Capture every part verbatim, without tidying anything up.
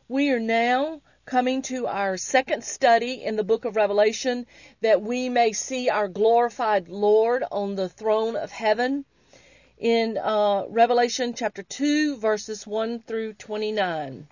We are now coming to our second study in the book of Revelation, that we may see our glorified Lord on the throne of heaven. In uh, Revelation chapter two, verses one through twenty-nine.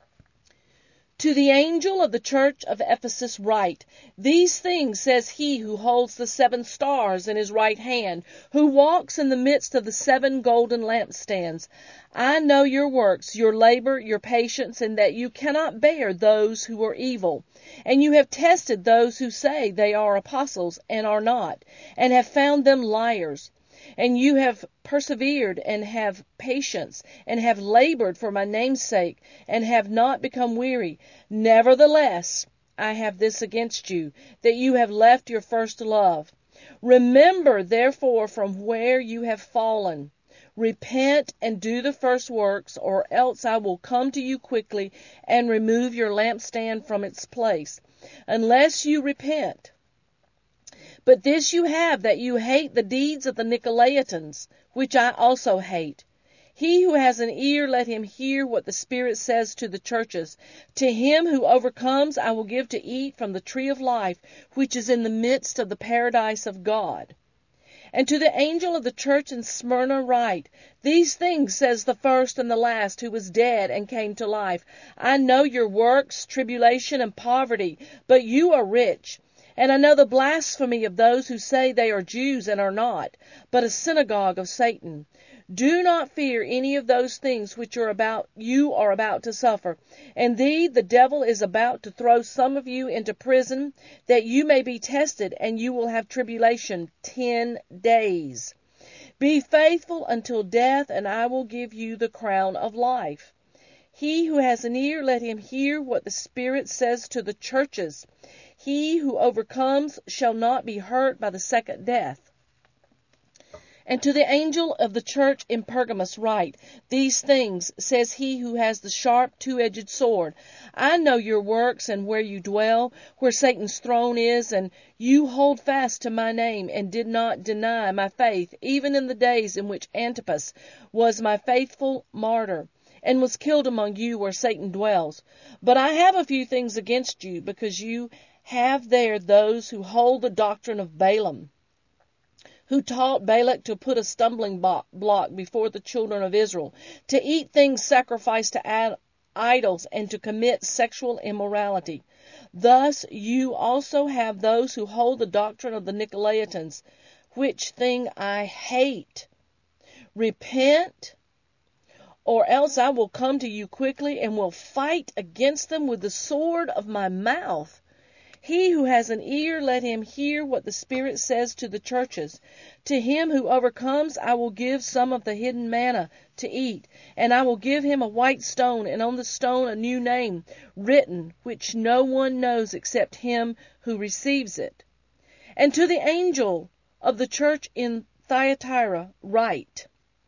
To the angel of the church of Ephesus write, These things says he who holds the seven stars in his right hand, who walks in the midst of the seven golden lampstands. I know your works, your labor, your patience, and that you cannot bear those who are evil. And you have tested those who say they are apostles and are not, and have found them liars. And you have persevered and have patience and have labored for my name's sake and have not become weary. Nevertheless, I have this against you, that you have left your first love. Remember, therefore, from where you have fallen. Repent and do the first works, or else I will come to you quickly and remove your lampstand from its place, unless you repent. But this you have, that you hate the deeds of the Nicolaitans, which I also hate. He who has an ear, let him hear what the Spirit says to the churches. To him who overcomes, I will give to eat from the tree of life, which is in the midst of the paradise of God. And to the angel of the church in Smyrna write, These things says the first and the last, who was dead and came to life. I know your works, tribulation, and poverty, but you are rich. And I know the blasphemy of those who say they are Jews and are not, but a synagogue of Satan. Do not fear any of those things which are about you are about to suffer. Indeed, the devil is about to throw some of you into prison, that you may be tested, and you will have tribulation ten days. Be faithful until death, and I will give you the crown of life. He who has an ear, let him hear what the Spirit says to the churches. He who overcomes shall not be hurt by the second death. And to the angel of the church in Pergamos write, These things says he who has the sharp two-edged sword. I know your works and where you dwell, where Satan's throne is, and you hold fast to my name and did not deny my faith, even in the days in which Antipas was my faithful martyr, and was killed among you where Satan dwells. But I have a few things against you, because you have there those who hold the doctrine of Balaam, who taught Balak to put a stumbling block before the children of Israel, to eat things sacrificed to idols, and to commit sexual immorality. Thus you also have those who hold the doctrine of the Nicolaitans, which thing I hate. Repent, or else I will come to you quickly and will fight against them with the sword of my mouth. He who has an ear, let him hear what the Spirit says to the churches. To him who overcomes, I will give some of the hidden manna to eat, and I will give him a white stone, and on the stone a new name written, which no one knows except him who receives it. And to the angel of the church in Thyatira write,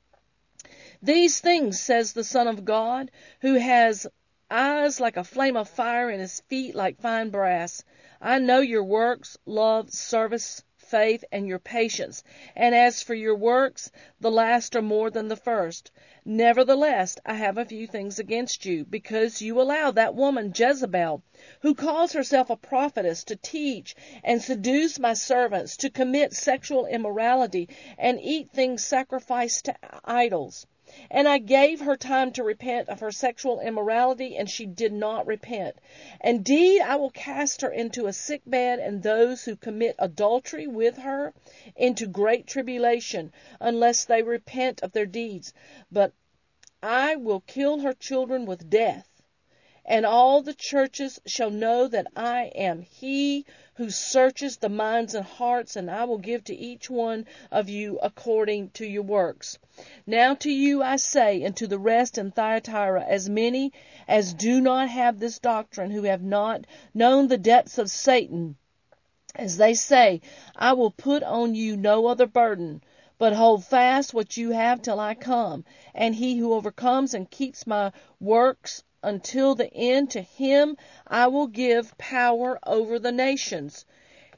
These things says the Son of God, who has eyes like a flame of fire and his feet like fine brass. I know your works, love, service, faith, and your patience. And as for your works, the last are more than the first. Nevertheless, I have a few things against you, because you allow that woman Jezebel, who calls herself a prophetess, to teach and seduce my servants to commit sexual immorality and eat things sacrificed to idols. And I gave her time to repent of her sexual immorality, and she did not repent. Indeed, I will cast her into a sick bed, and those who commit adultery with her into great tribulation, unless they repent of their deeds. But I will kill her children with death. And all the churches shall know that I am he who searches the minds and hearts, and I will give to each one of you according to your works. Now to you I say, and to the rest in Thyatira, as many as do not have this doctrine, who have not known the depths of Satan, as they say, I will put on you no other burden, but hold fast what you have till I come. And he who overcomes and keeps my works until the end, to him I will give power over the nations.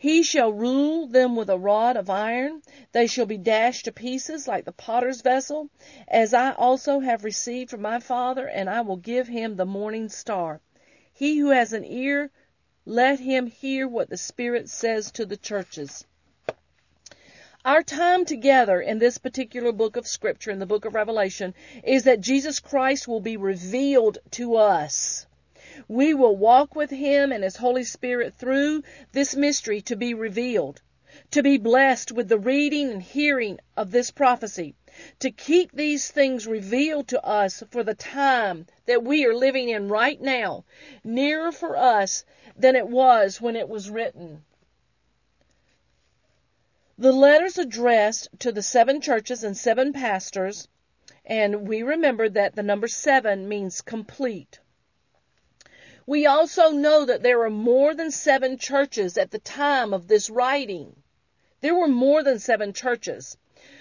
He shall rule them with a rod of iron. They shall be dashed to pieces like the potter's vessel, as I also have received from my Father, and I will give him the morning star. He who has an ear, let him hear what the Spirit says to the churches. Our time together in this particular book of Scripture, in the book of Revelation, is that Jesus Christ will be revealed to us. We will walk with him and his Holy Spirit through this mystery to be revealed, to be blessed with the reading and hearing of this prophecy, to keep these things revealed to us for the time that we are living in right now, nearer for us than it was when it was written. The letters addressed to the seven churches and seven pastors, and we remember that the number seven means complete. We also know that there are more than seven churches at the time of this writing. There were more than seven churches.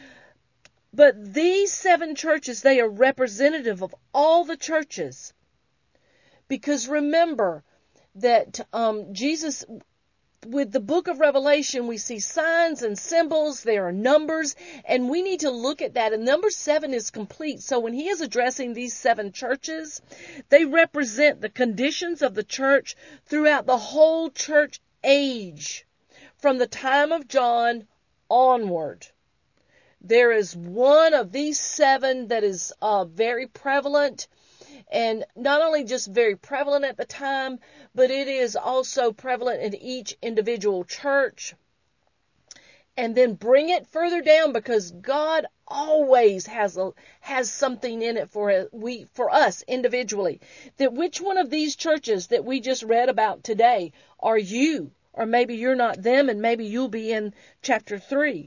But these seven churches, they are representative of all the churches. Because remember that um, Jesus, with the book of Revelation, we see signs and symbols, there are numbers, and we need to look at that. And number seven is complete. So when he is addressing these seven churches, they represent the conditions of the church throughout the whole church age, from the time of John onward. There is one of these seven that is uh, very prevalent, and not only just very prevalent at the time, but it is also prevalent in each individual church. And then bring it further down, because God always has a, has something in it for we for us individually. That which one of these churches that we just read about today are you? Or maybe you're not them, and maybe you'll be in chapter three.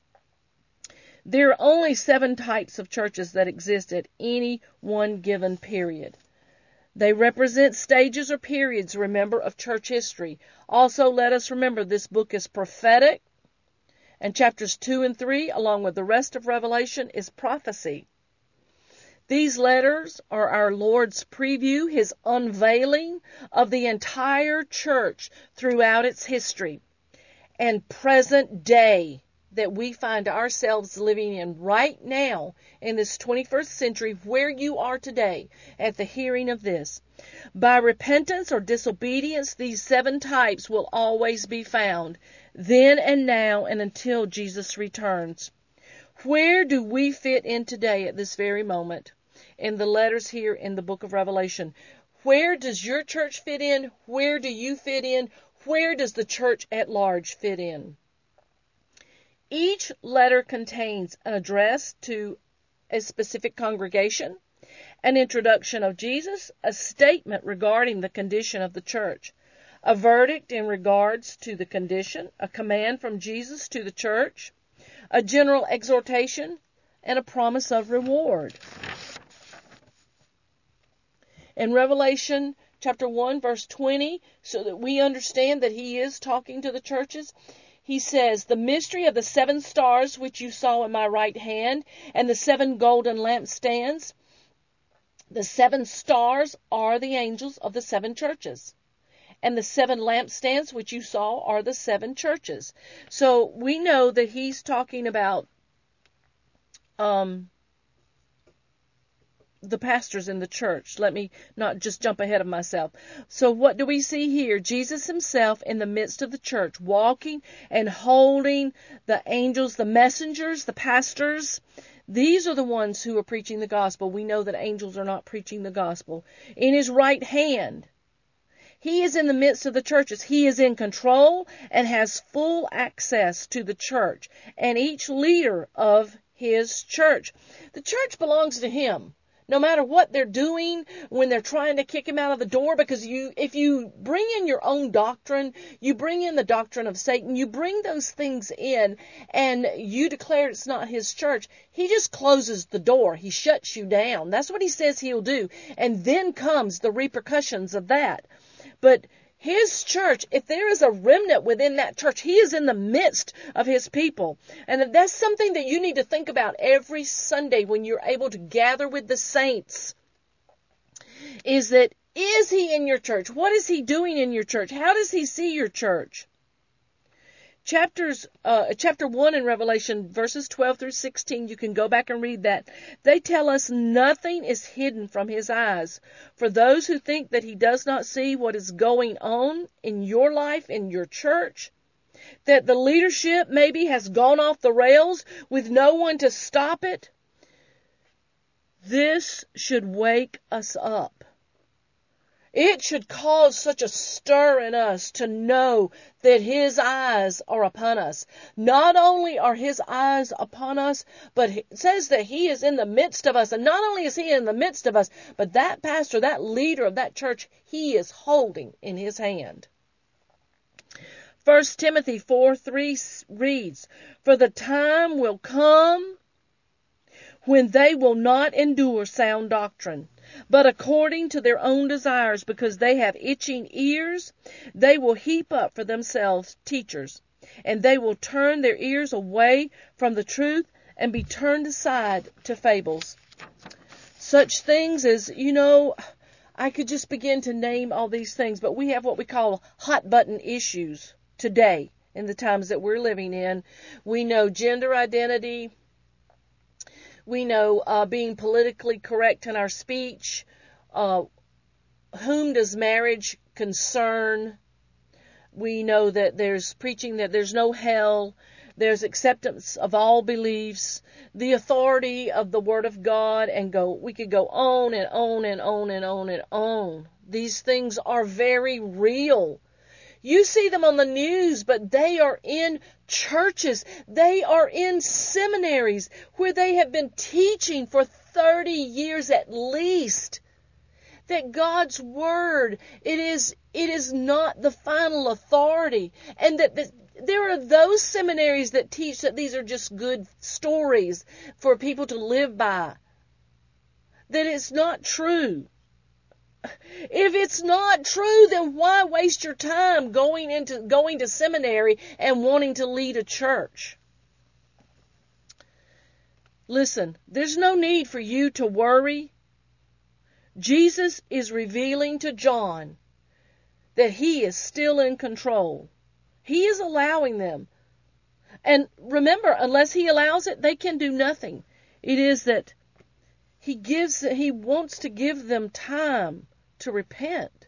There are only seven types of churches that exist at any one given period. They represent stages or periods, remember, of church history. Also, let us remember this book is prophetic, and chapters two and three, along with the rest of Revelation, is prophecy. These letters are our Lord's preview, his unveiling of the entire church throughout its history and present day that we find ourselves living in right now in this twenty-first century, where you are today at the hearing of this. By repentance or disobedience, these seven types will always be found, then and now and until Jesus returns. Where do we fit in today at this very moment in the letters here in the book of Revelation? Where does your church fit in? Where do you fit in? Where does the church at large fit in? Each letter contains an address to a specific congregation, an introduction of Jesus, a statement regarding the condition of the church, a verdict in regards to the condition, a command from Jesus to the church, a general exhortation, and a promise of reward. In Revelation chapter one, verse twenty, so that we understand that he is talking to the churches, he says, the mystery of the seven stars which you saw in my right hand, and the seven golden lampstands. The seven stars are the angels of the seven churches. And the seven lampstands which you saw are the seven churches. So we know that he's talking about um, the pastors in the church. Let me not just jump ahead of myself. So what do we see here? Jesus himself in the midst of the church, walking and holding the angels, the messengers, the pastors. These are the ones who are preaching the gospel. We know that angels are not preaching the gospel. In his right hand, he is in the midst of the churches. He is in control and has full access to the church and each leader of his church. The church belongs to him. No matter what they're doing when they're trying to kick him out of the door, because you, if you bring in your own doctrine, you bring in the doctrine of Satan, you bring those things in and you declare it's not his church, he just closes the door. He shuts you down. That's what he says he'll do. And then comes the repercussions of that. But his church, if there is a remnant within that church, he is in the midst of his people. And that's something that you need to think about every Sunday when you're able to gather with the saints. Is that, is he in your church? What is he doing in your church? How does he see your church? chapters, uh, chapter one in Revelation, verses twelve through sixteen, you can go back and read that. They tell us nothing is hidden from his eyes. For those who think that he does not see what is going on in your life, in your church, that the leadership maybe has gone off the rails with no one to stop it, this should wake us up. It should cause such a stir in us to know that his eyes are upon us. Not only are his eyes upon us, but it says that he is in the midst of us. And not only is he in the midst of us, but that pastor, that leader of that church, he is holding in his hand. First Timothy four three reads, "For the time will come when they will not endure sound doctrine, but according to their own desires, because they have itching ears, they will heap up for themselves teachers, and they will turn their ears away from the truth and be turned aside to fables." Such things as, you know, I could just begin to name all these things, but we have what we call hot button issues today in the times that we're living in. We know gender identity. We know uh, being politically correct in our speech. Uh, whom does marriage concern? We know that there's preaching that there's no hell. There's acceptance of all beliefs, the authority of the Word of God, and go. We could go on and on and on and on and on. These things are very real. You see them on the news, but they are in churches. They are in seminaries where they have been teaching for thirty years at least that God's Word, it is, it is not the final authority. And that the, there are those seminaries that teach that these are just good stories for people to live by. That it's not true. If it's not true, then why waste your time going into going to seminary and wanting to lead a church? Listen, there's no need for you to worry. Jesus is revealing to John that he is still in control. He is allowing them. And remember, unless he allows it, they can do nothing. It is that he gives, he wants to give them time to repent.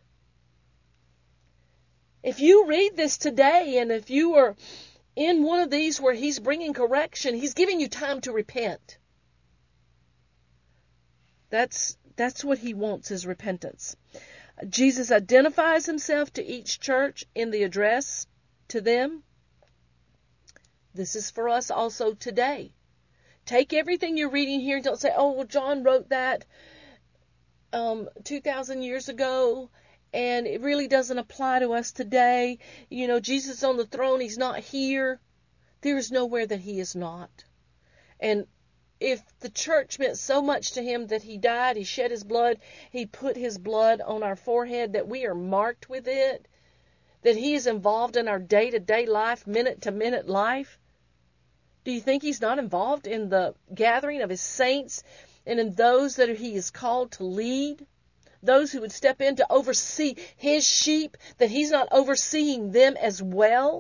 If you read this today, and if you are in one of these where he's bringing correction, he's giving you time to repent. That's that's what he wants, is repentance. Jesus identifies himself to each church in the address to them. This is for us also today. Take everything you're reading here and don't say, "Oh, well, John wrote that Um, two thousand years ago, and it really doesn't apply to us today. You know, Jesus is on the throne. He's not here." There is nowhere that he is not. And if the church meant so much to him that he died, he shed his blood, he put his blood on our forehead, that we are marked with it, that he is involved in our day-to-day life, minute-to-minute life, do you think he's not involved in the gathering of his saints and in those that he is called to lead, those who would step in to oversee his sheep, that he's not overseeing them as well?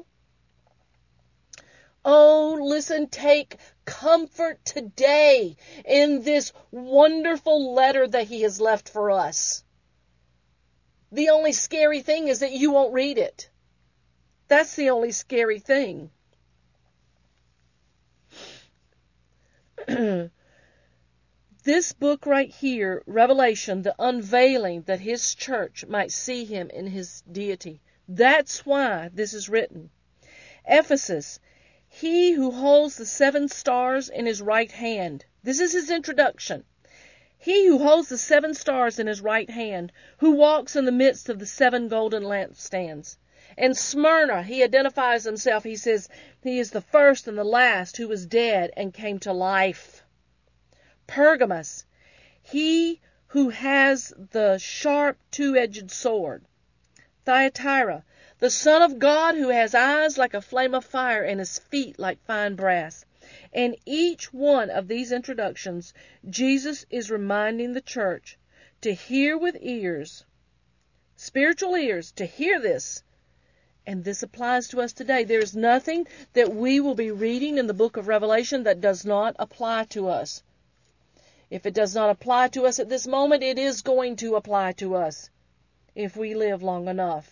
Oh, listen, take comfort today in this wonderful letter that he has left for us. The only scary thing is that you won't read it. That's the only scary thing. This book right here, Revelation, the unveiling that his church might see him in his deity. That's why this is written. Ephesus, he who holds the seven stars in his right hand. This is his introduction. He who holds the seven stars in his right hand, who walks in the midst of the seven golden lampstands. And Smyrna, he identifies himself. He says he is the first and the last who was dead and came to life. Pergamos, he who has the sharp two-edged sword. Thyatira, the Son of God who has eyes like a flame of fire and his feet like fine brass. In each one of these introductions, Jesus is reminding the church to hear with ears, spiritual ears, to hear this, And this applies to us today. There is nothing that we will be reading in the book of Revelation that does not apply to us. If it does not apply to us at this moment, it is going to apply to us if we live long enough.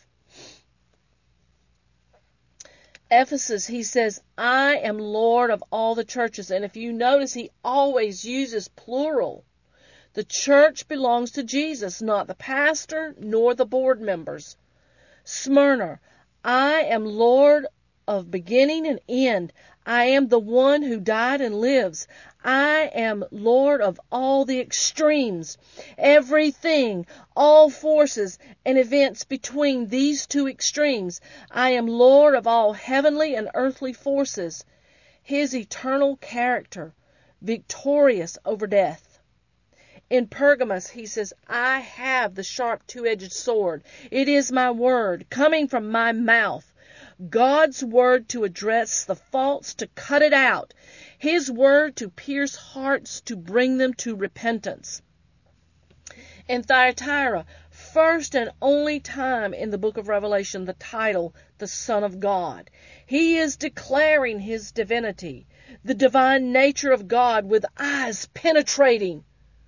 Ephesus, he says, I am Lord of all the churches. And if you notice, he always uses plural. The church belongs to Jesus, not the pastor nor the board members. Smyrna, I am Lord of beginning and end. I am the one who died and lives. I am Lord of all the extremes, everything, all forces and events between these two extremes. I am Lord of all heavenly and earthly forces, his eternal character, victorious over death. In Pergamos, he says, I have the sharp two-edged sword. It is my word coming from my mouth. God's word to address the faults, to cut it out. His word to pierce hearts, to bring them to repentance. In Thyatira, first and only time in the book of Revelation, the title, the Son of God. He is declaring his divinity, the divine nature of God with eyes penetrating,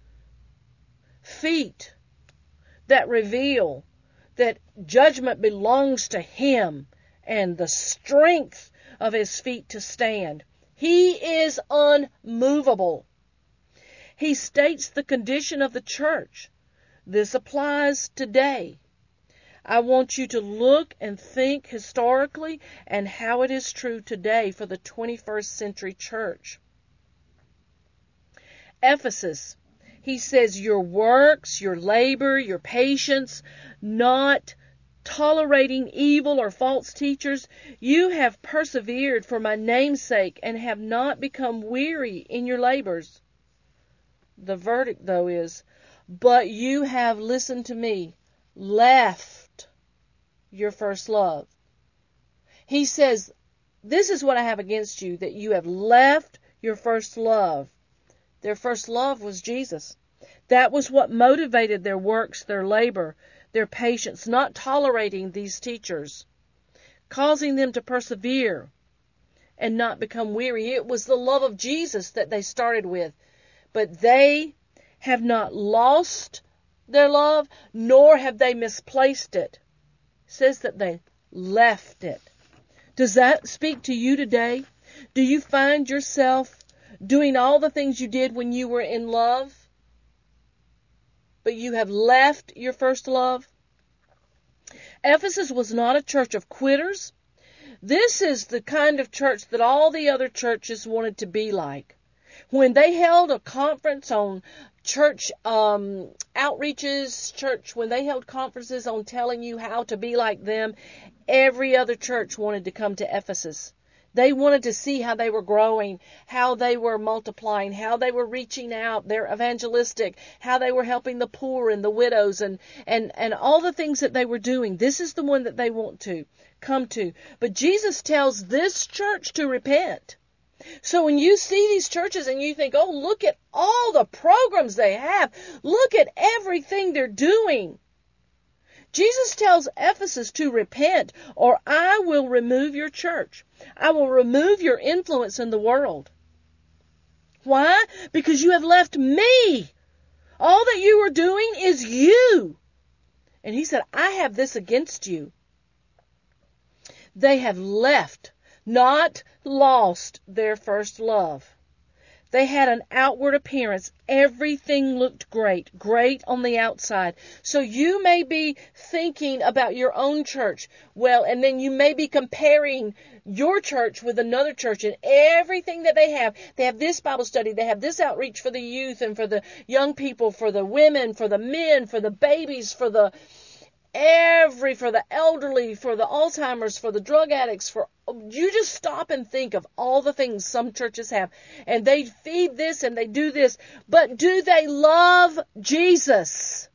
feet that reveal that judgment belongs to him, and the strength of his feet to stand. He is unmovable. He states the condition of the church. This applies today. I want you to look and think historically and how it is true today for the twenty-first century church. Ephesus, he says, your works, your labor, your patience, not tolerating evil or false teachers, you have persevered for my name's sake and have not become weary in your labors. The verdict, though, is, but you have listened to me, left your first love. He says, this is what I have against you, that you have left your first love. Their first love was Jesus. That was what motivated their works, their labor, their patience, not tolerating these teachers, causing them to persevere and not become weary. It was the love of Jesus that they started with, but they have not lost their love, nor have they misplaced it. It says that they left it. Does that speak to you today? Do you find yourself doing all the things you did when you were in love, but you have left your first love? Ephesus was not a church of quitters. This is the kind of church that all the other churches wanted to be like. When they held a conference on church um, outreaches, church, when they held conferences on telling you how to be like them, every other church wanted to come to Ephesus. They wanted to see how they were growing, how they were multiplying, how they were reaching out, they're evangelistic, how they were helping the poor and the widows and, and, and all the things that they were doing. This is the one that they want to come to. But Jesus tells this church to repent. So when you see these churches and you think, oh, look at all the programs they have, look at everything they're doing. Jesus tells Ephesus to repent, or I will remove your church. I will remove your influence in the world. Why? Because you have left me. All that you are doing is you. And he said, I have this against you. They have left, not lost, their first love. They had an outward appearance. Everything looked great, great on the outside. So you may be thinking about your own church. Well, and then you may be comparing your church with another church and everything that they have. They have this Bible study. They have this outreach for the youth and for the young people, for the women, for the men, for the babies, for the every, for the elderly, for the Alzheimer's, for the drug addicts, for you just stop and think of all the things some churches have. And they feed this and they do this. But do they love Jesus?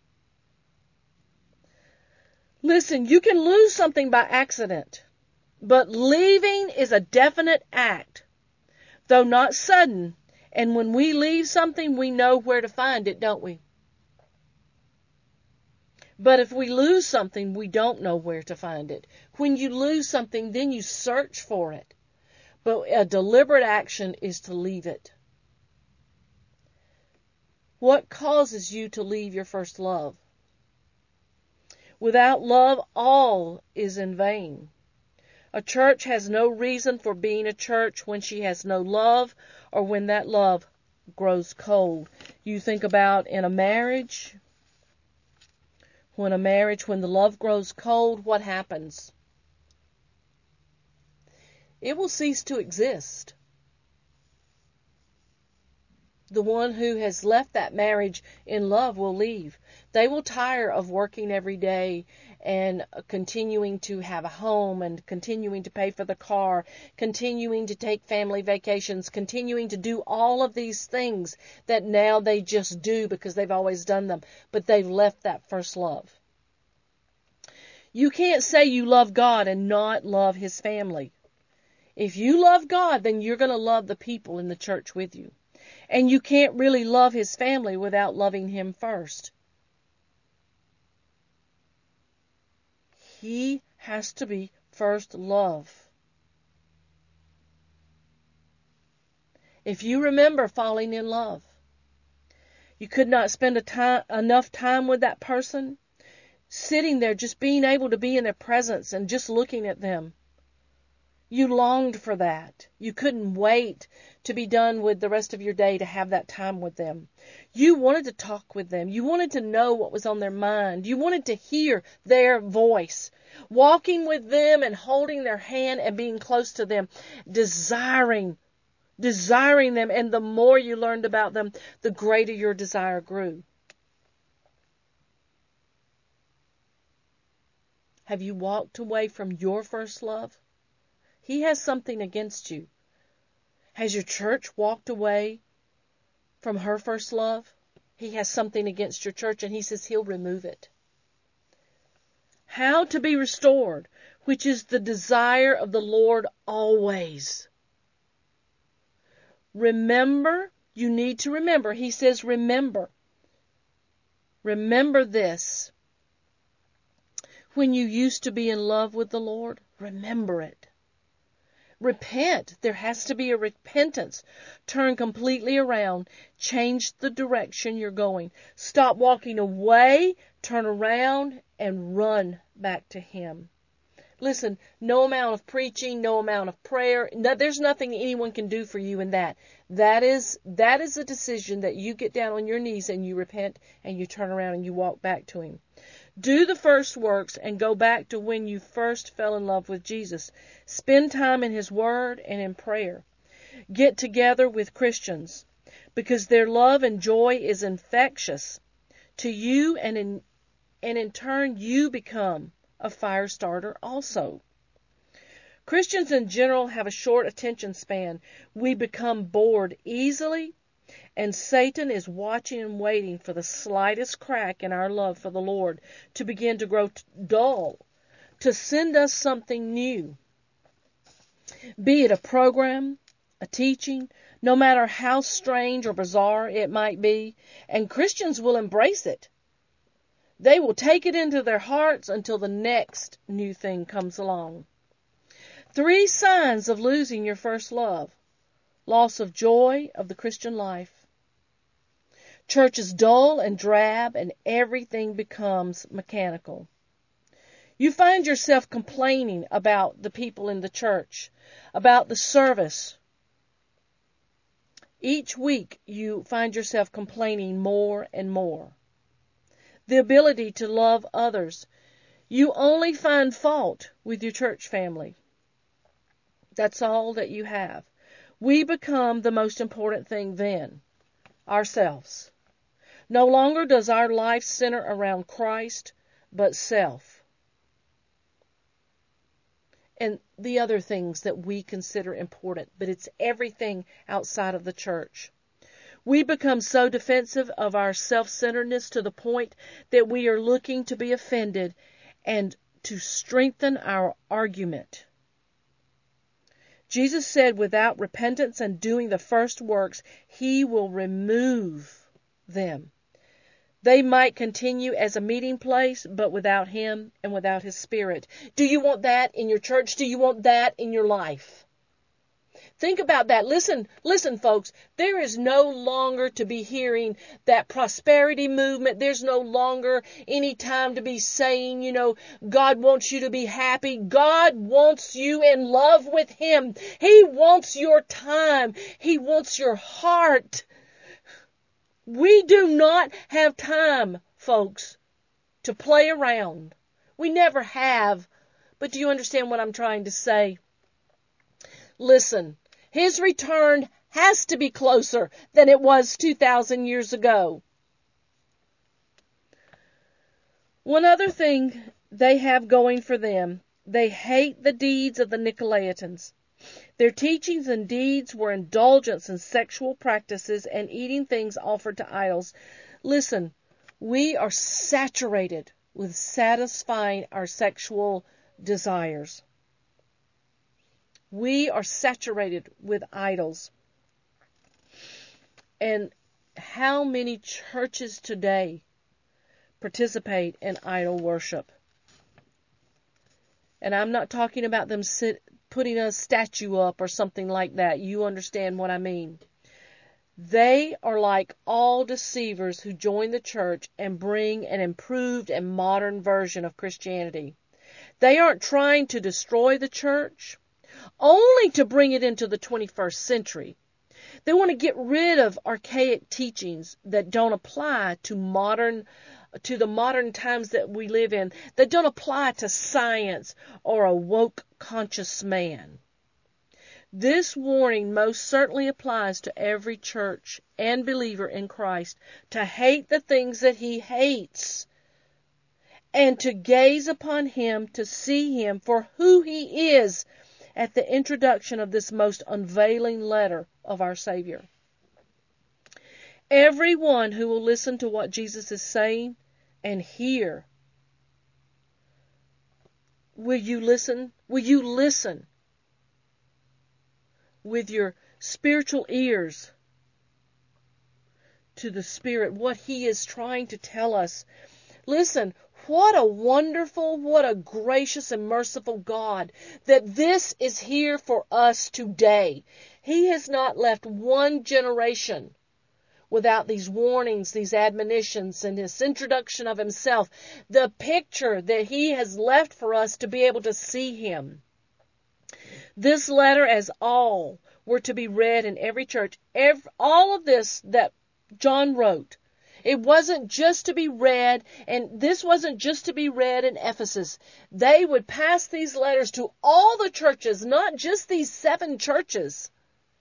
Listen, you can lose something by accident. But leaving is a definite act, though not sudden. And when we leave something, we know where to find it, don't we? But if we lose something, we don't know where to find it. When you lose something, then you search for it. But a deliberate action is to leave it. What causes you to leave your first love? Without love, all is in vain. A church has no reason for being a church when she has no love, or when that love grows cold. You think about in a marriage, when a marriage, when the love grows cold, what happens? It will cease to exist. The one who has left that marriage in love will leave. They will tire of working every day and continuing to have a home and continuing to pay for the car, continuing to take family vacations, continuing to do all of these things that now they just do because they've always done them, but they've left that first love. You can't say you love God and not love His family. If you love God, then you're going to love the people in the church with you. And you can't really love His family without loving Him first. He has to be first love. If you remember falling in love, you could not spend a time, enough time with that person, sitting there, just being able to be in their presence and just looking at them. You longed for that. You couldn't wait to be done with the rest of your day to have that time with them. You wanted to talk with them. You wanted to know what was on their mind. You wanted to hear their voice. Walking with them and holding their hand and being close to them. Desiring, desiring them. And the more you learned about them, the greater your desire grew. Have you walked away from your first love? He has something against you. Has your church walked away from her first love? He has something against your church, and He says He'll remove it. How to be restored, which is the desire of the Lord always. Remember, you need to remember. He says remember. Remember this. When you used to be in love with the Lord, remember it. Repent. There has to be a repentance. Turn completely around. Change the direction you're going. Stop walking away. Turn around and run back to Him. Listen, no amount of preaching, no amount of prayer. No, there's nothing anyone can do for you in that. That is, that is a decision that you get down on your knees and you repent and you turn around and you walk back to Him. Do the first works and go back to when you first fell in love with Jesus. Spend time in His Word and in prayer. Get together with Christians because their love and joy is infectious to you, and in, and in turn you become a fire starter also. Christians in general have a short attention span. We become bored easily. And Satan is watching and waiting for the slightest crack in our love for the Lord to begin to grow dull, to send us something new. Be it a program, a teaching, no matter how strange or bizarre it might be, and Christians will embrace it. They will take it into their hearts until the next new thing comes along. Three signs of losing your first love. Loss of joy of the Christian life. Church is dull and drab and everything becomes mechanical. You find yourself complaining about the people in the church, about the service. Each week you find yourself complaining more and more. The ability to love others. You only find fault with your church family. That's all that you have. We become the most important thing then, ourselves. No longer does our life center around Christ, but self. And the other things that we consider important, but it's everything outside of the church. We become so defensive of our self-centeredness to the point that we are looking to be offended and to strengthen our argument. Jesus said without repentance and doing the first works, He will remove them. They might continue as a meeting place, but without Him and without His Spirit. Do you want that in your church? Do you want that in your life? Think about that. Listen, listen, folks. There is no longer to be hearing that prosperity movement. There's no longer any time to be saying, you know, God wants you to be happy. God wants you in love with Him. He wants your time. He wants your heart. We do not have time, folks, to play around. We never have. But do you understand what I'm trying to say? Listen, His return has to be closer than it was two thousand years ago. One other thing they have going for them, they hate the deeds of the Nicolaitans. Their teachings and deeds were indulgence in sexual practices and eating things offered to idols. Listen, we are saturated with satisfying our sexual desires. We are saturated with idols. And how many churches today participate in idol worship? And I'm not talking about them sit, putting a statue up or something like that. You understand what I mean. They are like all deceivers who join the church and bring an improved and modern version of Christianity. They aren't trying to destroy the church, only to bring it into the twenty-first century. They want to get rid of archaic teachings that don't apply to modern, to the modern times that we live in, that don't apply to science or a woke conscious man. This warning most certainly applies to every church and believer in Christ, to hate the things that He hates and to gaze upon Him, to see Him for who He is at the introduction of this most unveiling letter of our Savior. Everyone who will listen to what Jesus is saying and hear, will you listen? Will you listen with your spiritual ears to the Spirit, what He is trying to tell us? Listen, what a wonderful, what a gracious and merciful God that this is here for us today. He has not left one generation without these warnings, these admonitions, and this introduction of Himself. The picture that He has left for us to be able to see Him. This letter, as all were to be read in every church, every, all of this that John wrote, it wasn't just to be read, and this wasn't just to be read in Ephesus. They would pass these letters to all the churches, not just these seven churches.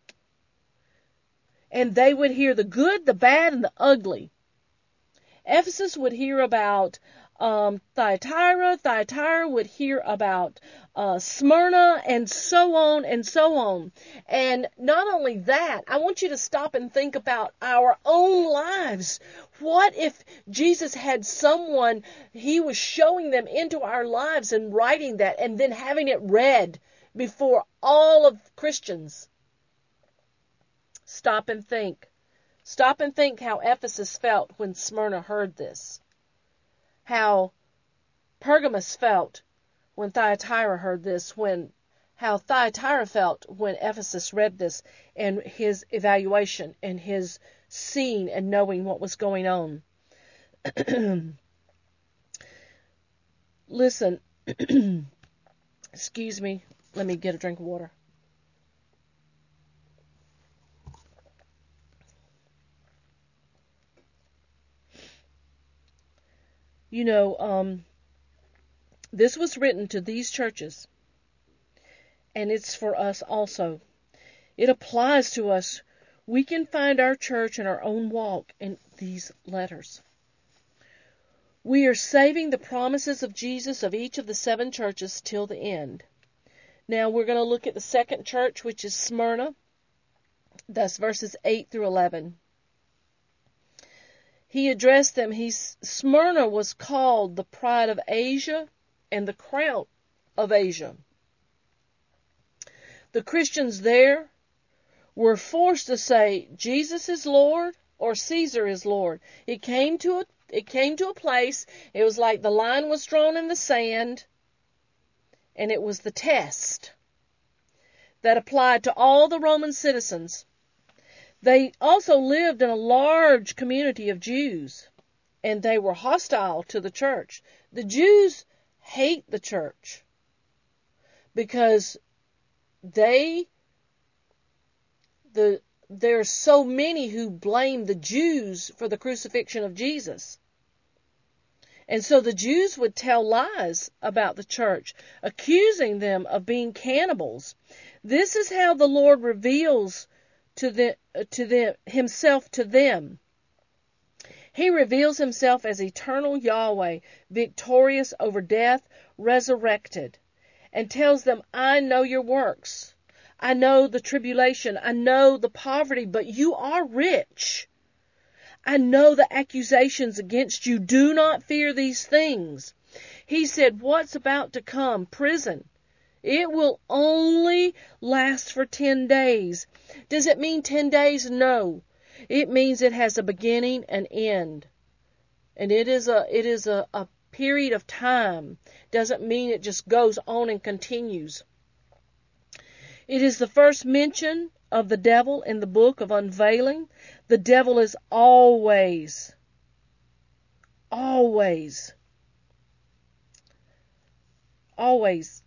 And they would hear the good, the bad, and the ugly. Ephesus would hear about um, Thyatira. Thyatira would hear about uh, Smyrna, and so on and so on. And not only that, I want you to stop and think about our own lives. What if Jesus had someone, He was showing them into our lives and writing that and then having it read before all of Christians? Stop and think. Stop and think how Ephesus felt when Smyrna heard this. How Pergamos felt when Thyatira heard this. When how Thyatira felt when Ephesus read this, and his evaluation and his seeing and knowing what was going on. Listen. Excuse me. Let me get a drink of water. You know, um, this was written to these churches, and it's for us also. It applies to us. We can find our church and our own walk in these letters. We are saving the promises of Jesus of each of the seven churches till the end. Now we're going to look at the second church, which is Smyrna. That's verses eight through eleven. He addressed them. He's, Smyrna was called the pride of Asia and the crown of Asia. The Christians there were forced to say, Jesus is Lord or Caesar is Lord. It came to a it came to a place, it was like the line was drawn in the sand, and it was the test that applied to all the Roman citizens. They also lived in a large community of Jews, and they were hostile to the church. The Jews hate the church because they, the, there are so many who blame the Jews for the crucifixion of Jesus. And so the Jews would tell lies about the church, accusing them of being cannibals. This is how the Lord reveals to the, to the, himself to them. He reveals himself as eternal Yahweh, victorious over death, resurrected, and tells them, I know your works. I know the tribulation. I know the poverty, but you are rich. I know the accusations against you. Do not fear these things. He said, what's about to come? Prison. It will only last for ten days. Does it mean ten days? No. It means it has a beginning and end. And it is a, it is a, a period of time. Doesn't mean it just goes on and continues. It is the first mention of the devil in the book of unveiling. The devil is always, always, always,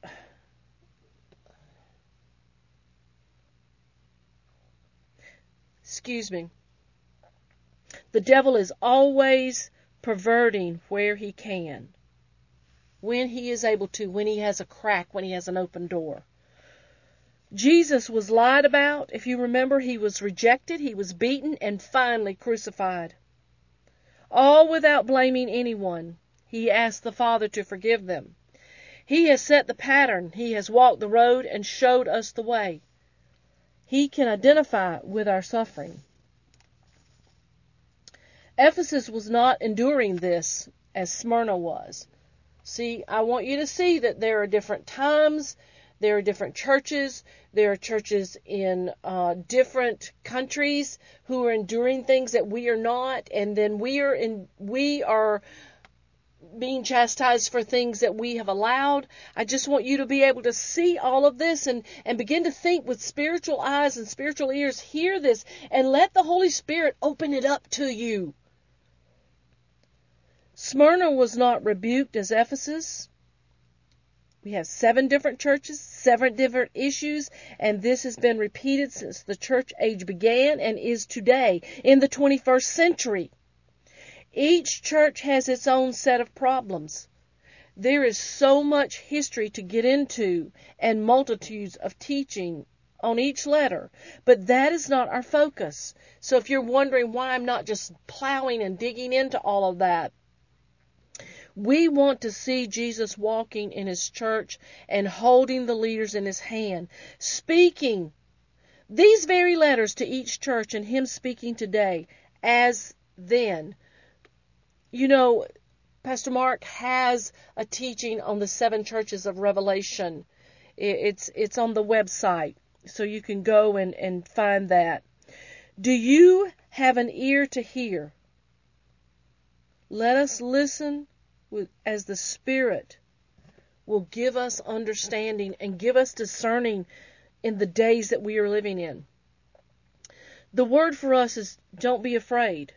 excuse me, the devil is always perverting where he can, when he is able to, when he has a crack, when he has an open door. Jesus was lied about. If you remember, he was rejected, he was beaten, and finally crucified. All without blaming anyone. He asked the Father to forgive them. He has set the pattern. He has walked the road and showed us the way. He can identify with our suffering. Ephesus was not enduring this as Smyrna was. See, I want you to see that there are different times. There are different churches. There are churches in uh, different countries who are enduring things that we are not, and then we are in. We are being chastised for things that we have allowed. I just want you to be able to see all of this and and begin to think with spiritual eyes and spiritual ears. Hear this and let the Holy Spirit open it up to you. Smyrna was not rebuked as Ephesus. We have seven different churches, seven different issues, and this has been repeated since the church age began and is today in the twenty-first century. Each church has its own set of problems. There is so much history to get into and multitudes of teaching on each letter, but that is not our focus. So if you're wondering why I'm not just plowing and digging into all of that, we want to see Jesus walking in his church and holding the leaders in his hand, speaking these very letters to each church, and him speaking today as then. You know, Pastor Mark has a teaching on the seven churches of Revelation. It's it's on the website, so you can go and, and find that. Do you have an ear to hear? Let us listen with, as the Spirit will give us understanding and give us discerning in the days that we are living in. The word for us is don't be afraid.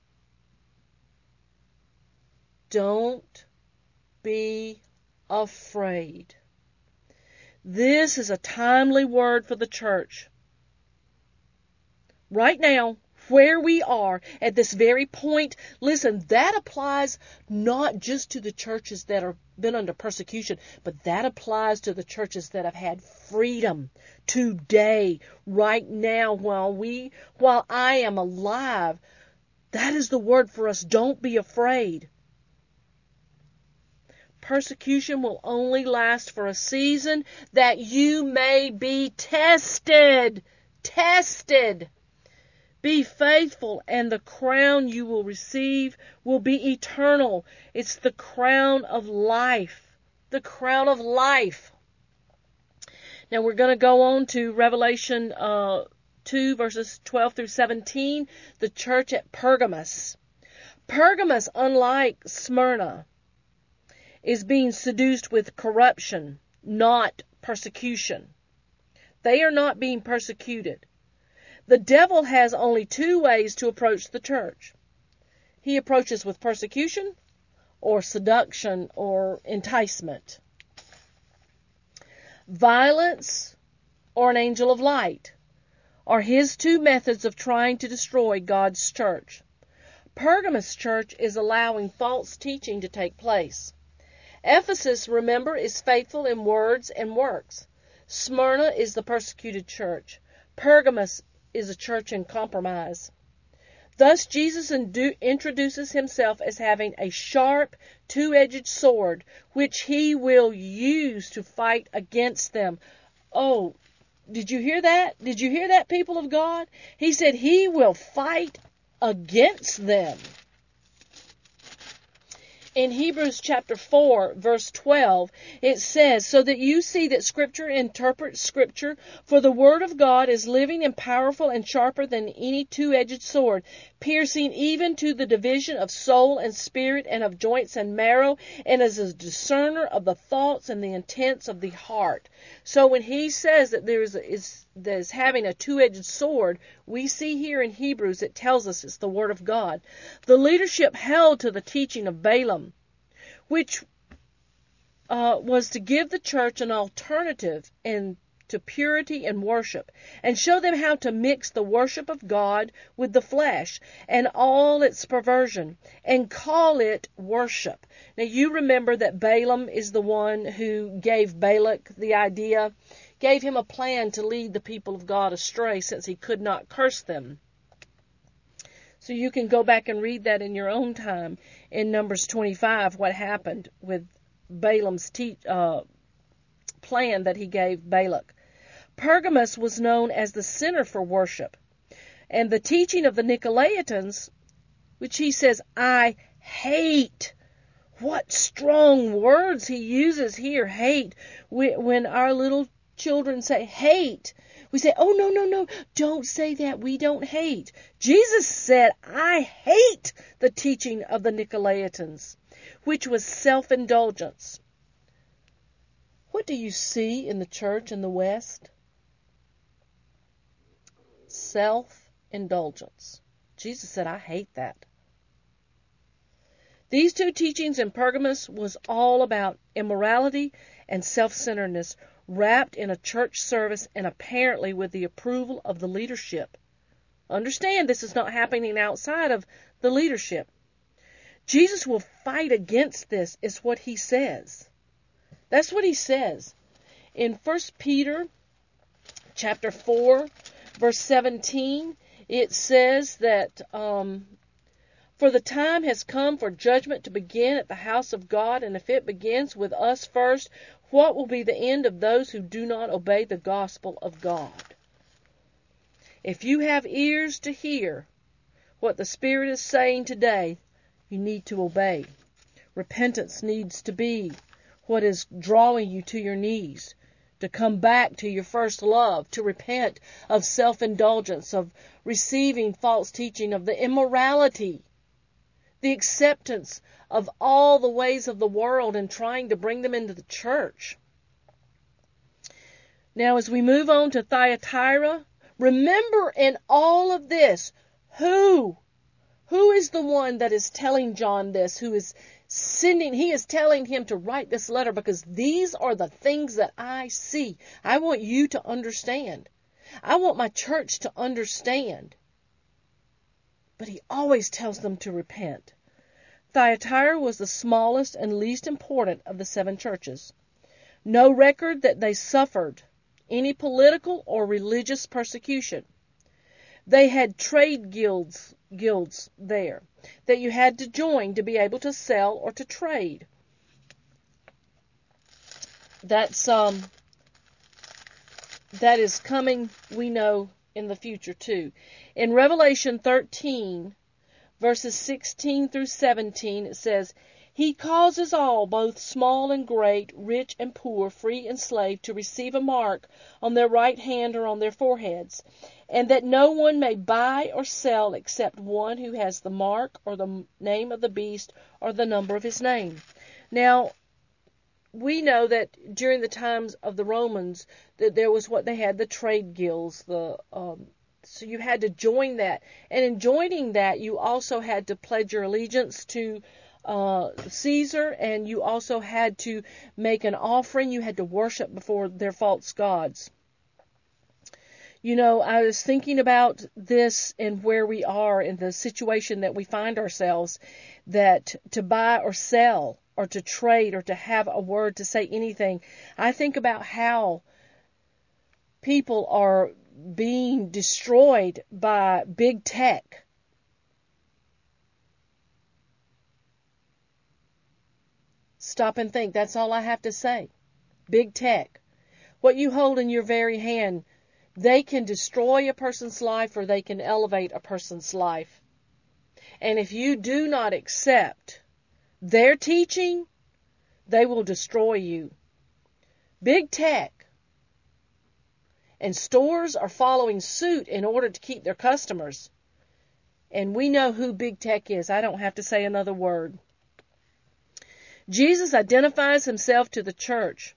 Don't be afraid. This is a timely word for the church. Right now, where we are at this very point, listen, that applies not just to the churches that have been under persecution, but that applies to the churches that have had freedom today, right now, while we, while I am alive. That is the word for us. Don't be afraid. Persecution will only last for a season that you may be tested. Tested. Be faithful, and the crown you will receive will be eternal. It's the crown of life. The crown of life. Now we're going to go on to Revelation uh, two, verses twelve through seventeen. The church at Pergamos. Pergamos, unlike Smyrna, is being seduced with corruption, not persecution. They are not being persecuted. The devil has only two ways to approach the church. He approaches with persecution or seduction or enticement. Violence or an angel of light are his two methods of trying to destroy God's church. Pergamos church is allowing false teaching to take place. Ephesus, remember, is faithful in words and works. Smyrna is the persecuted church. Pergamos is a church in compromise. Thus, Jesus introduces himself as having a sharp, two-edged sword, which he will use to fight against them. Oh, did you hear that? Did you hear that, people of God? He said he will fight against them. In Hebrews chapter four, verse twelve, it says, so that you see that Scripture interprets Scripture, for the Word of God is living and powerful and sharper than any two-edged sword, piercing even to the division of soul and spirit and of joints and marrow, and is a discerner of the thoughts and the intents of the heart. So when he says that there is, is, that is having a two-edged sword, we see here in Hebrews it tells us it's the Word of God. The leadership held to the teaching of Balaam, which uh, was to give the church an alternative in to purity and worship, and show them how to mix the worship of God with the flesh and all its perversion, and call it worship. Now you remember that Balaam is the one who gave Balak the idea, gave him a plan to lead the people of God astray, since he could not curse them. So you can go back and read that in your own time in Numbers twenty-five, what happened with Balaam's te- uh, plan that he gave Balak. Pergamos was known as the center for worship. And the teaching of the Nicolaitans, which he says, I hate. What strong words he uses here, hate. When our little children say hate, we say, oh, no, no, no, don't say that. We don't hate. Jesus said, I hate the teaching of the Nicolaitans, which was self-indulgence. What do you see in the church in the West? Self-indulgence. Jesus said, I hate that. These two teachings in Pergamos was all about immorality and self-centeredness, wrapped in a church service and apparently with the approval of the leadership. Understand, this is not happening outside of the leadership. Jesus will fight against this, is what he says. That's what he says. In First Peter chapter four, verse seventeen, it says that um, for the time has come for judgment to begin at the house of God, and if it begins with us first, what will be the end of those who do not obey the gospel of God? If you have ears to hear what the Spirit is saying today, you need to obey. Repentance needs to be what is drawing you to your knees, to come back to your first love, to repent of self-indulgence, of receiving false teaching, of the immorality, the acceptance of all the ways of the world and trying to bring them into the church. Now, as we move on to Thyatira, remember in all of this, who? Who is the one that is telling John this, who is sending, he is telling him to write this letter, because these are the things that I see. I want you to understand. I want my church to understand. But he always tells them to repent. Thyatira was the smallest and least important of the seven churches. No record that they suffered any political or religious persecution. They had trade guilds, guilds there that you had to join to be able to sell or to trade. That's um that is coming, we know, in the future too. In Revelation thirteen, verses sixteen through seventeen, it says, He causes all, both small and great, rich and poor, free and slave, to receive a mark on their right hand or on their foreheads, and that no one may buy or sell except one who has the mark or the name of the beast or the number of his name. Now, we know that during the times of the Romans, that there was what they had, the trade guilds, the um, so you had to join that. And in joining that, you also had to pledge your allegiance to uh, Caesar, and you also had to make an offering. You had to worship before their false gods. You know, I was thinking about this and where we are in the situation that we find ourselves, that to buy or sell or to trade or to have a word to say anything, I think about how people are being destroyed by big tech. Stop and think. That's all I have to say. Big tech. What you hold in your very hand, they can destroy a person's life or they can elevate a person's life. And if you do not accept their teaching, they will destroy you. Big tech. And stores are following suit in order to keep their customers. And we know who big tech is. I don't have to say another word. Jesus identifies himself to the church.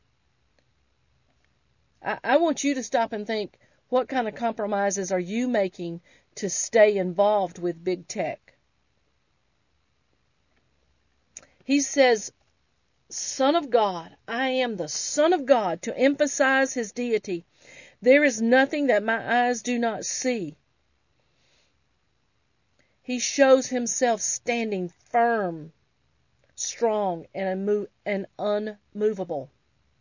I, I want you to stop and think, what kind of compromises are you making to stay involved with big tech? He says, Son of God, I am the Son of God, to emphasize his deity. There is nothing that my eyes do not see. He shows himself standing firm, strong, and unmovable.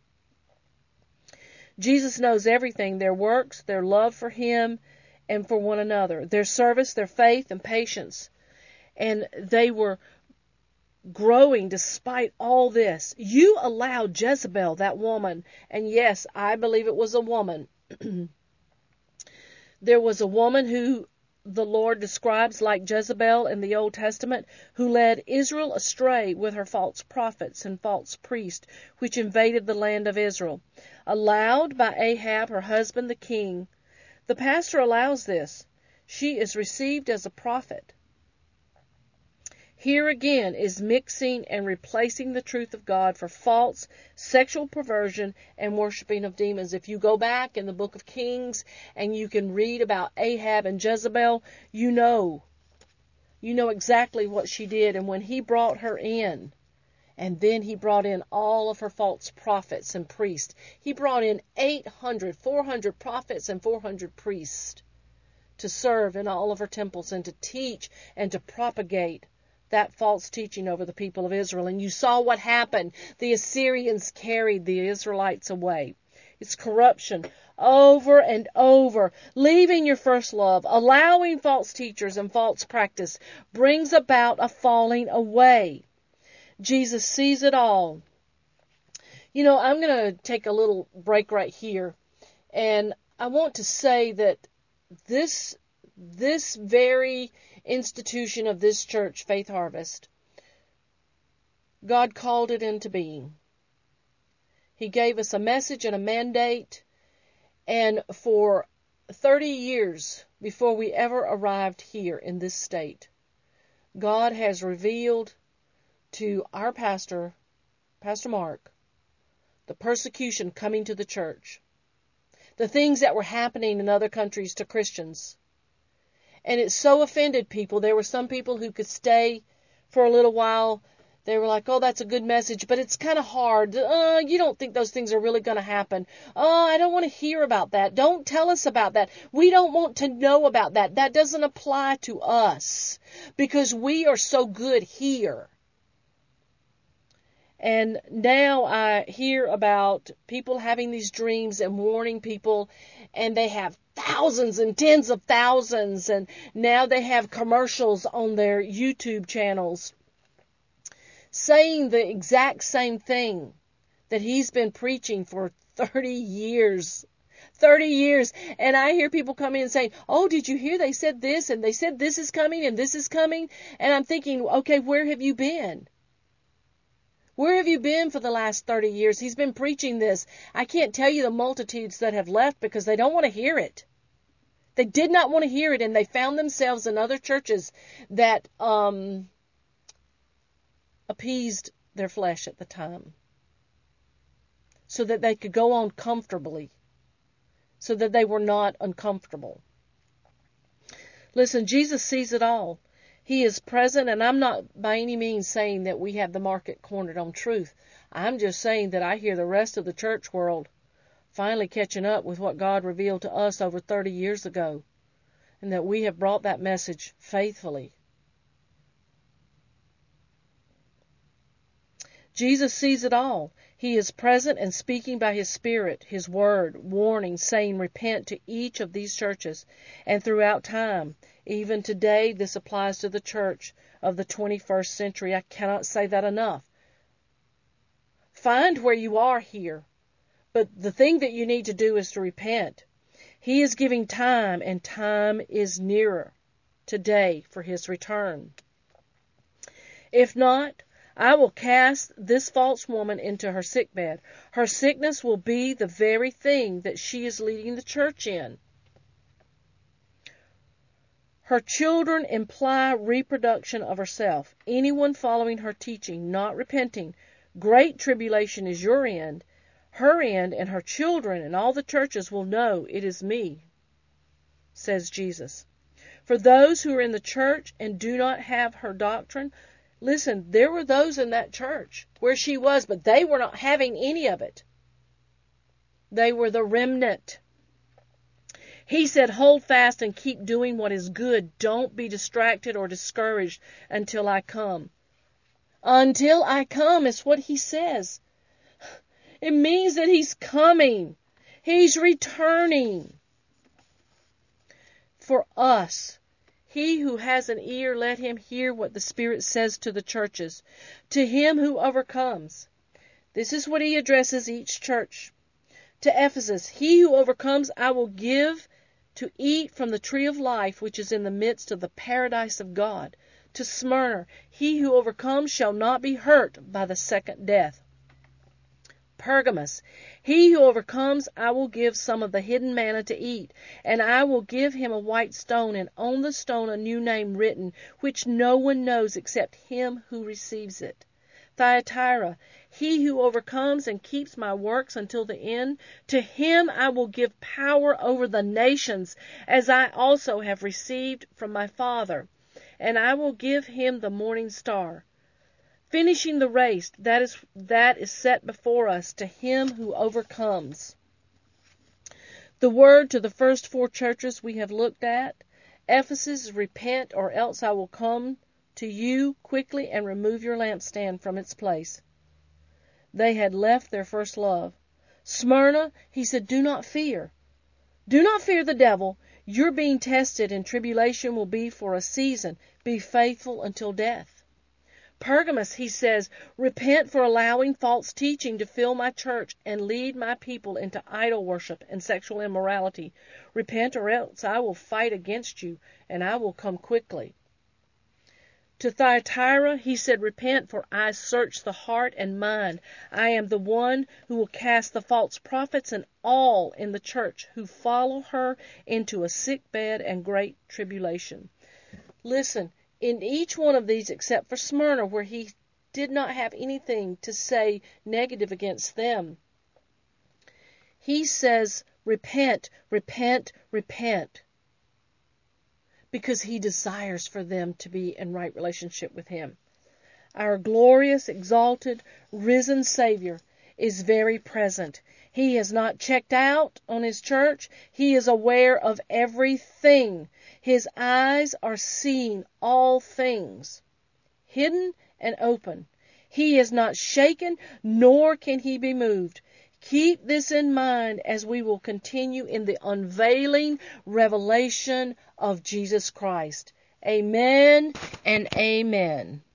Jesus knows everything, their works, their love for him and for one another, their service, their faith, and patience. And they were growing despite all this. You allowed Jezebel, that woman, and yes, I believe it was a woman. There was a woman who the Lord describes like Jezebel in the Old Testament, who led Israel astray with her false prophets and false priests, which invaded the land of Israel. Allowed by Ahab, her husband, the king. The pastor allows this. She is received as a prophet. Here again is mixing and replacing the truth of God for false sexual perversion and worshiping of demons. If you go back in the book of Kings and you can read about Ahab and Jezebel, you know, you know exactly what she did. And when he brought her in, and then he brought in all of her false prophets and priests, he brought in eight hundred, four hundred prophets and four hundred priests to serve in all of her temples and to teach and to propagate that false teaching over the people of Israel. And you saw what happened. The Assyrians carried the Israelites away. It's corruption over and over. Leaving your first love, allowing false teachers and false practice brings about a falling away. Jesus sees it all. You know, I'm going to take a little break right here. And I want to say that this, this very institution of this church, Faith Harvest, God called it into being. He gave us a message and a mandate, and for thirty years before we ever arrived here in this state, God has revealed to our pastor, Pastor Mark, the persecution coming to the church, the things that were happening in other countries to Christians. And it so offended people. There were some people who could stay for a little while. They were like, oh, that's a good message, but it's kind of hard. Uh, you don't think those things are really going to happen. Oh, I don't want to hear about that. Don't tell us about that. We don't want to know about that. That doesn't apply to us because we are so good here. And now I hear about people having these dreams and warning people, and they have thousands and tens of thousands, and now they have commercials on their YouTube channels saying the exact same thing that he's been preaching for thirty years. thirty years. And I hear people come in and say, oh, did you hear they said this, and they said this is coming, and this is coming? And I'm thinking, okay, where have you been? you been for the last thirty years? He's been preaching this. I can't tell you the multitudes that have left because they don't want to hear it. They did not want to hear it, and they found themselves in other churches that um, appeased their flesh at the time so that they could go on comfortably, so that they were not uncomfortable. Listen, Jesus sees it all. He is present, and I'm not by any means saying that we have the market cornered on truth. I'm just saying that I hear the rest of the church world finally catching up with what God revealed to us over thirty years ago, and that we have brought that message faithfully. Jesus sees it all. He is present and speaking by His Spirit, His Word, warning, saying, repent to each of these churches. And throughout time, even today, this applies to the church of the twenty-first century. I cannot say that enough. Find where you are here. But the thing that you need to do is to repent. He is giving time, and time is nearer today for His return. If not, I will cast this false woman into her sickbed. Her sickness will be the very thing that she is leading the church in. Her children imply reproduction of herself. Anyone following her teaching, not repenting, great tribulation is your end. Her end and her children and all the churches will know it is me, says Jesus. For those who are in the church and do not have her doctrine, listen, there were those in that church where she was, but they were not having any of it. They were the remnant. He said, hold fast and keep doing what is good. Don't be distracted or discouraged until I come. Until I come is what He says. It means that He's coming. He's returning. For us, he who has an ear, let him hear what the Spirit says to the churches. To him who overcomes. This is what He addresses each church. To Ephesus, he who overcomes, I will give to eat from the tree of life, which is in the midst of the paradise of God. To Smyrna, he who overcomes shall not be hurt by the second death. Pergamos, he who overcomes, I will give some of the hidden manna to eat, and I will give him a white stone, and on the stone a new name written, which no one knows except him who receives it. Thyatira, he who overcomes and keeps my works until the end, to him I will give power over the nations, as I also have received from my Father, and I will give him the morning star. Finishing the race that is that is set before us, to him who overcomes. The word to the first four churches we have looked at. Ephesus, repent, or else I will come to you quickly and remove your lampstand from its place. They had left their first love. Smyrna, he said, do not fear. Do not fear the devil. You're being tested, and tribulation will be for a season. Be faithful until death. Pergamos, he says, repent for allowing false teaching to fill my church and lead my people into idol worship and sexual immorality. Repent, or else I will fight against you, and I will come quickly. To Thyatira, he said, repent, for I search the heart and mind. I am the one who will cast the false prophets and all in the church who follow her into a sick bed and great tribulation. Listen, in each one of these, except for Smyrna, where he did not have anything to say negative against them, he says, repent, repent, repent. Because he desires for them to be in right relationship with him. Our glorious, exalted, risen Savior is very present. He has not checked out on his church. He is aware of everything. His eyes are seeing all things, hidden and open. He is not shaken, nor can he be moved. Keep this in mind as we will continue in the unveiling revelation of Jesus Christ. Amen and amen.